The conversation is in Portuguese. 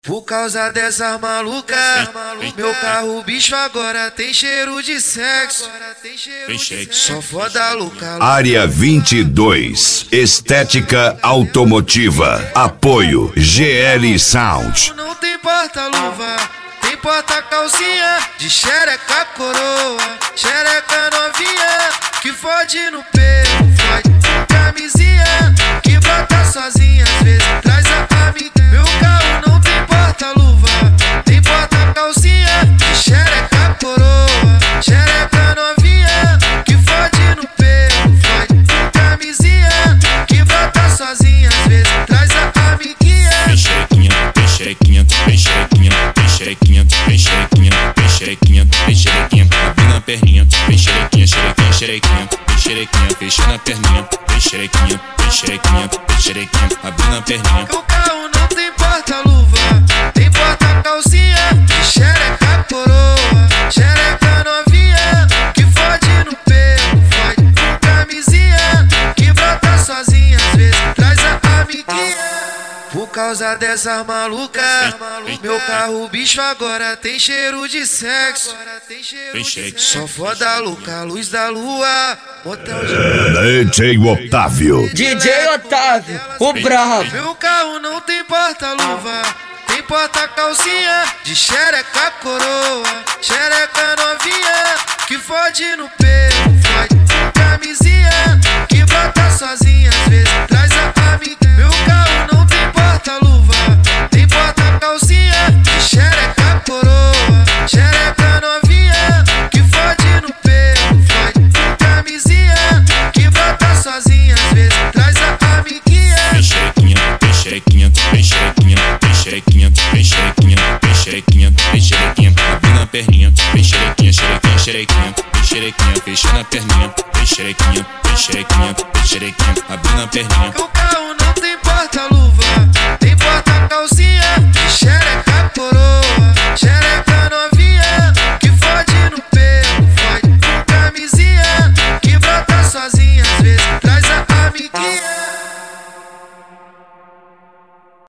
Por causa dessas malucas, meu carro bicho agora tem cheiro de sexo. Só foda louca. Área 22, estética automotiva. Apoio GL Sound. Não tem porta-luva, tem porta-calcinha de xereca coroa, xereca novinha que fode no pelo, fode com camisinha que bota sozinha, às vezes traz a amiga. Meu carro não tem porta-luva, tem porta-calcinha de xereca coroa, xereca novinha que fode no pelo, fode com camisinha que bota sozinha, às vezes traz a amiguinha. Vem xerequinha, vem xerequinha, vem xerequinha, vem xerequinha, vem xerequinha, vem xerequinha, vem xerequinha, abrindo a perninha, vem xerequinha, xerequinha, xerequinha, vem xerequinha, fechando a perninha, vem xerequinha, vem xerequinha, vem xerequinha, abrindo a perninha. O carro não tem porta-luva, tem porta-calcinha de xereca coroa, xereca novinha que fode no pelo, fode com camisinha que brota sozinha, às vezes traz a amiguinha. Por causa dessas malucas, meu carro bicho agora tem cheiro de sexo. Só foda louca, luz da lua, motel de... DJ Otávio. DJ Otávio, o brabo. Meu carro não tem porta-luva, tem porta-calcinha de xereca coroa, xereca novinha que fode no pelo, fode com camisinha que brota sozinha, às vezes traz a amiga. Meu carro não tem porta-luva, tem porta-calcinha de xereca coroa, xereca novinha que fode no pelo, fode com camisinha que brota sozinha, às vezes traz a amiguinha. Vem xerequinha, vem xerequinha, vem xerequinha, vem xerequinha, vem xerequinha, vem xerequinha, vem xerequinha, abrindo a perninha, vem xerequinha, xerequinha, xerequinha, vem xerequinha, fechando a perninha, vem xerequinha, vem xerequinha, vem xerequinha, abrindo a perninha. O carro não tem porta-luva, tem porta